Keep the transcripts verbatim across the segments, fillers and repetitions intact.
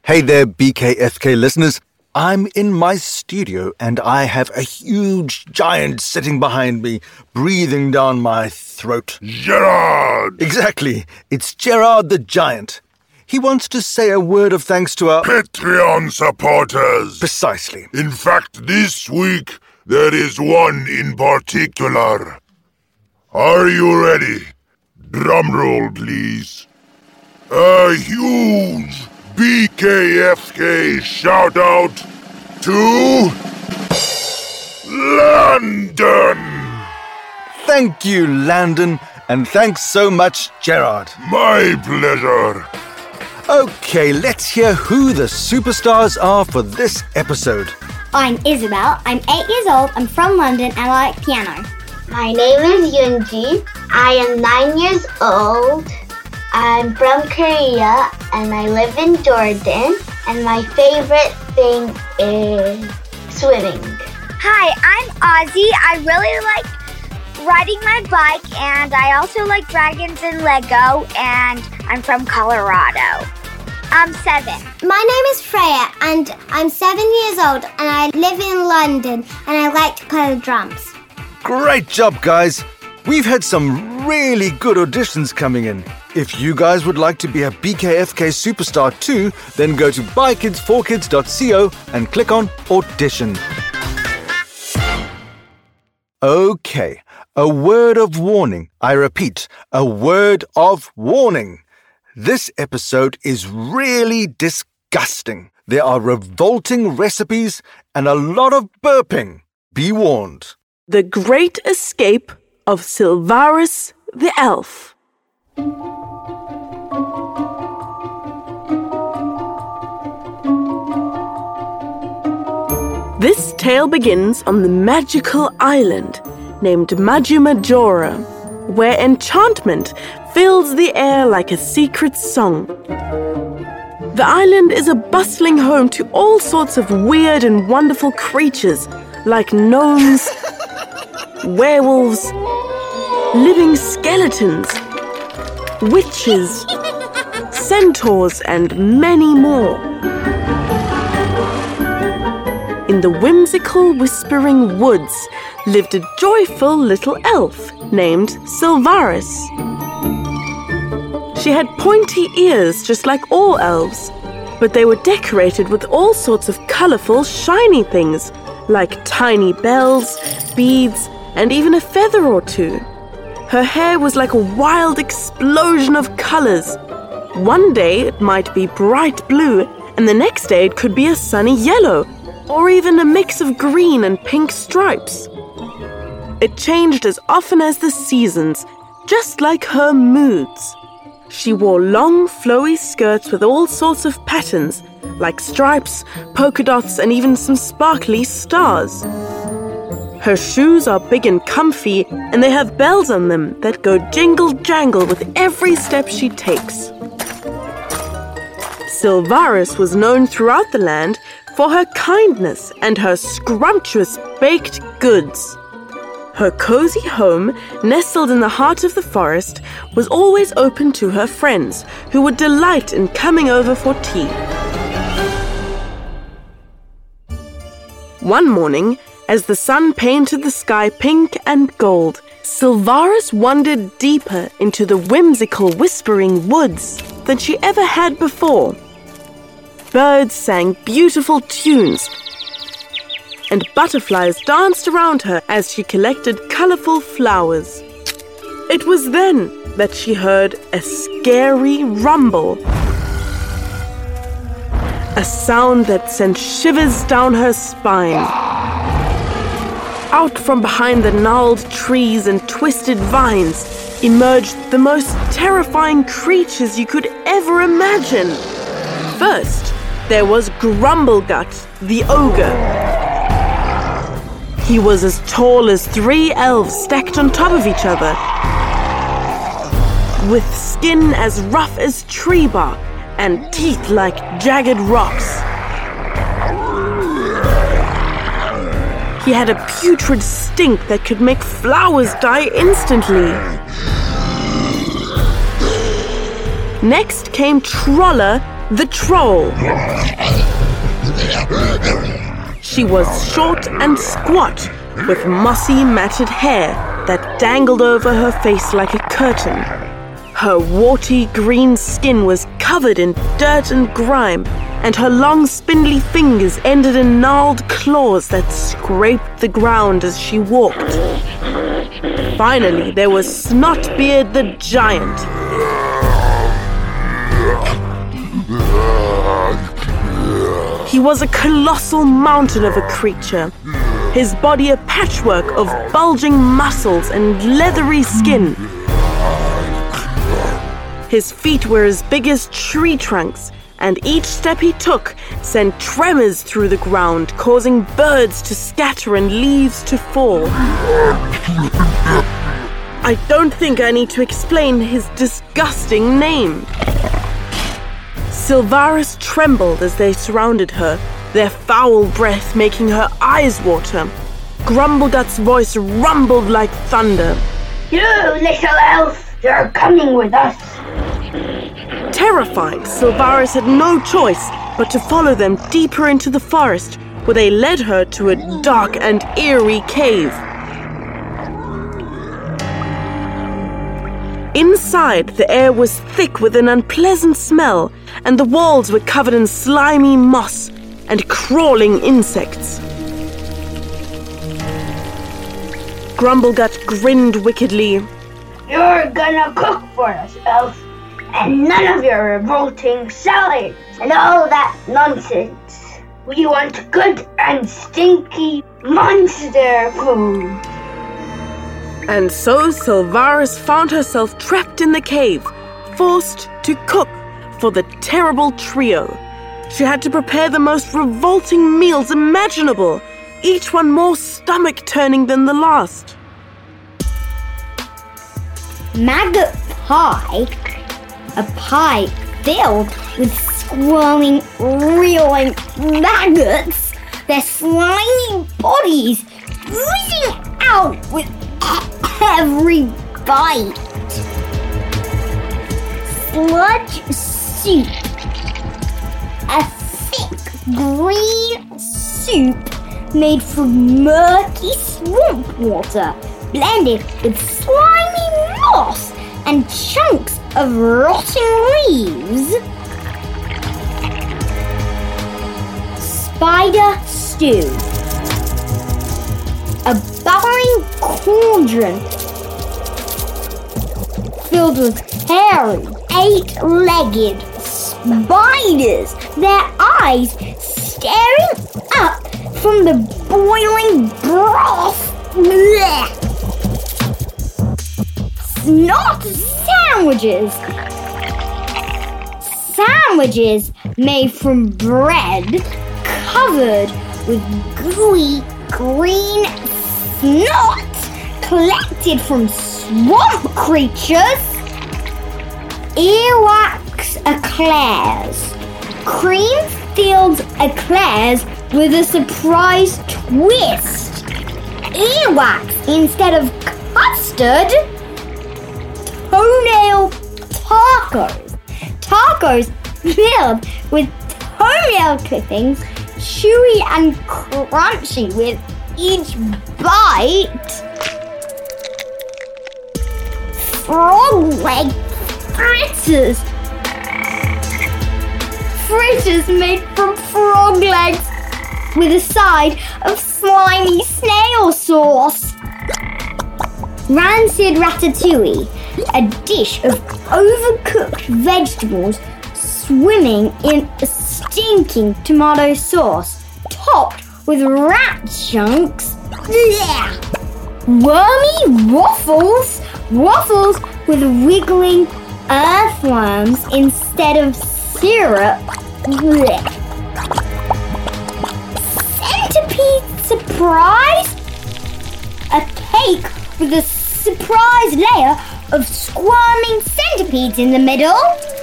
Hey there, B K F K listeners. I'm in my studio and I have a huge giant sitting behind me, breathing down my throat. Gerard! Exactly. It's Gerard the Giant. He wants to say a word of thanks to our Patreon supporters. Precisely. In fact, this week, there is one in particular. Are you ready? Drum roll, please. A huge B K F K shout out to Landon! Thank you, Landon, and thanks so much, Gerard. My pleasure. Okay, let's hear who the superstars are for this episode. I'm Isabel. I'm eight years old. I'm from London and I like piano. My name is Yoonji. I am nine years old. I'm from Korea and I live in Jordan. And my favorite thing is swimming. Hi, I'm Ozzy. I really like riding my bike and I also like dragons and Lego and I'm from Colorado. I'm seven. My name is Freya and I'm seven years old and I live in London and I like to play the drums. Great job, guys. We've had some really good auditions coming in. If you guys would like to be a B K F K superstar too, then go to by kids for kids dot co and click on Audition. Okay, a word of warning. I repeat, a word of warning. This episode is really disgusting. There are revolting recipes and a lot of burping. Be warned. The Great Escape of Silvarus the Elf. This tale begins on the magical island named Majumajora, where enchantment fills the air like a secret song. The island is a bustling home to all sorts of weird and wonderful creatures like gnomes, werewolves, living skeletons, witches, centaurs, and many more. In the whimsical Whispering Woods lived a joyful little elf named Silvarus. She had pointy ears just like all elves, but they were decorated with all sorts of colourful, shiny things like tiny bells, beads, and even a feather or two. Her hair was like a wild explosion of colours. One day it might be bright blue, and the next day it could be a sunny yellow, or even a mix of green and pink stripes. It changed as often as the seasons, just like her moods. She wore long, flowy skirts with all sorts of patterns, like stripes, polka dots, and even some sparkly stars. Her shoes are big and comfy, and they have bells on them that go jingle-jangle with every step she takes. Silvarus was known throughout the land for her kindness and her scrumptious baked goods. Her cozy home, nestled in the heart of the forest, was always open to her friends, who would delight in coming over for tea. One morning, as the sun painted the sky pink and gold, Silvarus wandered deeper into the whimsical Whispering Woods than she ever had before. Birds sang beautiful tunes, and butterflies danced around her as she collected colourful flowers. It was then that she heard a scary rumble, a sound that sent shivers down her spine. Out from behind the gnarled trees and twisted vines emerged the most terrifying creatures you could ever imagine. First, there was Grumblegut, the ogre. He was as tall as three elves stacked on top of each other, with skin as rough as tree bark and teeth like jagged rocks. He had a putrid stink that could make flowers die instantly. Next came Troller, the troll. She was short and squat, with mossy matted hair that dangled over her face like a curtain. Her warty green skin was covered in dirt and grime, and her long spindly fingers ended in gnarled claws that scraped the ground as she walked. Finally, there was Snotbeard the giant. He was a colossal mountain of a creature, his body a patchwork of bulging muscles and leathery skin. His feet were as big as tree trunks, and each step he took sent tremors through the ground, causing birds to scatter and leaves to fall. I don't think I need to explain his disgusting name. Silvarus trembled as they surrounded her, their foul breath making her eyes water. Grumblegut's voice rumbled like thunder. You little elf, you're coming with us. Terrified, Silvarus had no choice but to follow them deeper into the forest, where they led her to a dark and eerie cave. Inside, the air was thick with an unpleasant smell, and the walls were covered in slimy moss and crawling insects. Grumblegut grinned wickedly. You're gonna cook for us, elf, and none of your revolting salads and all that nonsense. We want good and stinky monster food. And so Silvarus found herself trapped in the cave, forced to cook for the terrible trio. She had to prepare the most revolting meals imaginable, each one more stomach-turning than the last. Maggot pie? A pie filled with squirming, reeling maggots, their slimy bodies oozing out with every bite. Sludge soup. A thick green soup made from murky swamp water, blended with slimy moss and chunks of rotting leaves. Spider stew. A bubbling cauldron filled with hairy, eight-legged spiders, their eyes staring up from the boiling broth. Blech. Snot sandwiches. Sandwiches made from bread covered with gooey green snot collected from swamp creatures. Earwax eclairs. Cream-filled eclairs with a surprise twist. Earwax instead of custard. Toenail tacos. Tacos filled with toenail clippings, chewy and crunchy with each bite. Frog leg fritters. Fritters made from frog legs with a side of slimy snail sauce. Rancid ratatouille, a dish of overcooked vegetables swimming in a stinking tomato sauce, topped with rat chunks. Blech. Wormy waffles, waffles with wiggling earthworms instead of syrup. Blech. Centipede surprise? A cake with a surprise layer of squirming centipedes in the middle.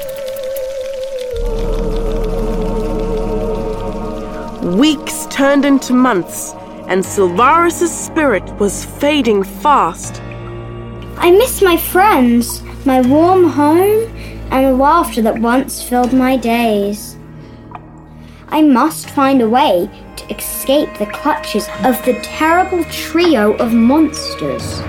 Weeks turned into months, and Silvarus' spirit was fading fast. I miss my friends, my warm home, and the laughter that once filled my days. I must find a way to escape the clutches of the terrible trio of monsters.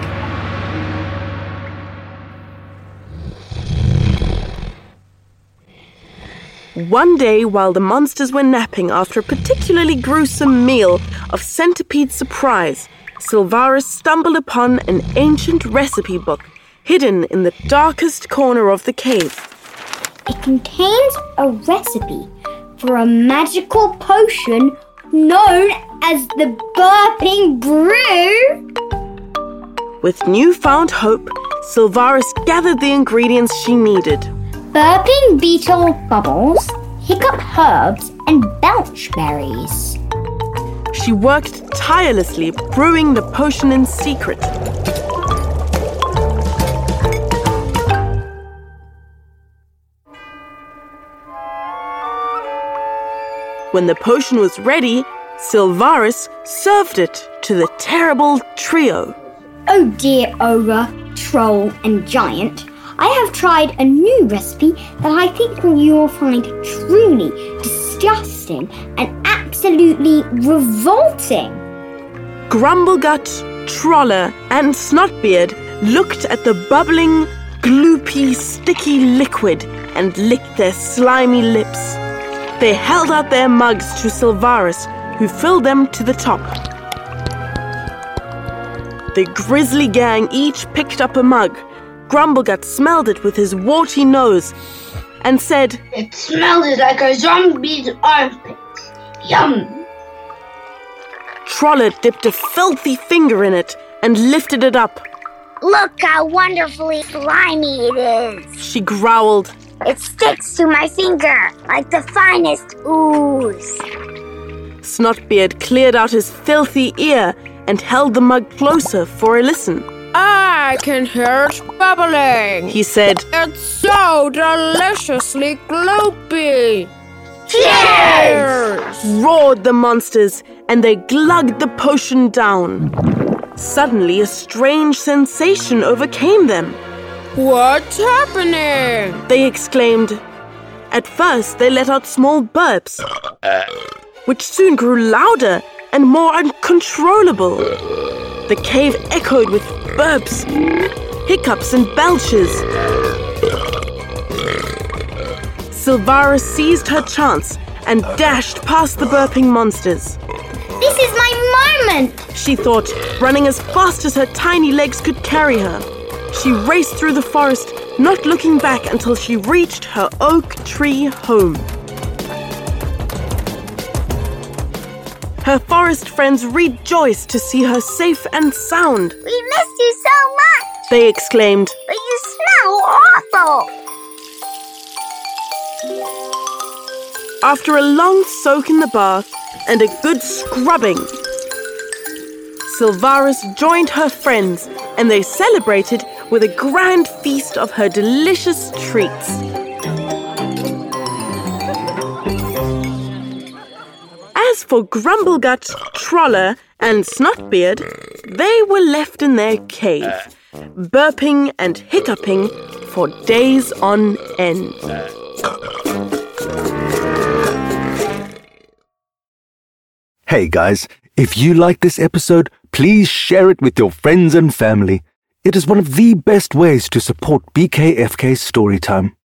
One day, while the monsters were napping after a particularly gruesome meal of centipede surprise, Silvarus stumbled upon an ancient recipe book hidden in the darkest corner of the cave. It contains a recipe for a magical potion known as the Burping Brew. With newfound hope, Silvarus gathered the ingredients she needed. Burping beetle bubbles, hiccup herbs, and belch berries. She worked tirelessly, brewing the potion in secret. When the potion was ready, Silvarus served it to the terrible trio. Oh dear ogre, troll, and giant, I have tried a new recipe that I think you will find truly disgusting and absolutely revolting. Grumblegut, Troller, and Snotbeard looked at the bubbling, gloopy, sticky liquid and licked their slimy lips. They held out their mugs to Silvarus, who filled them to the top. The grisly gang each picked up a mug. Grumblegut smelled it with his warty nose and said, "It smells like a zombie's armpits. Yum!" Troller dipped a filthy finger in it and lifted it up. Look how wonderfully slimy it is. She growled. It sticks to my finger like the finest ooze. Snotbeard cleared out his filthy ear and held the mug closer for a listen. I can hear it bubbling, he said. It's so deliciously gloopy. Cheers! Roared the monsters, and they glugged the potion down. Suddenly, a strange sensation overcame them. What's happening? They exclaimed. At first, they let out small burps, which soon grew louder and more uncontrollable. The cave echoed with burps, hiccups, and belches. Silvarus seized her chance and dashed past the burping monsters. This is my moment! She thought, running as fast as her tiny legs could carry her. She raced through the forest, not looking back until she reached her oak tree home. Her forest friends rejoiced to see her safe and sound. We missed you so much, they exclaimed. But you smell awful. After a long soak in the bath and a good scrubbing, Silvarus joined her friends and they celebrated with a grand feast of her delicious treats. As for Grumblegut, Troller, and Snotbeard, they were left in their cave, burping and hiccuping for days on end. Hey guys, if you like this episode, please share it with your friends and family. It is one of the best ways to support B K F K Storytime.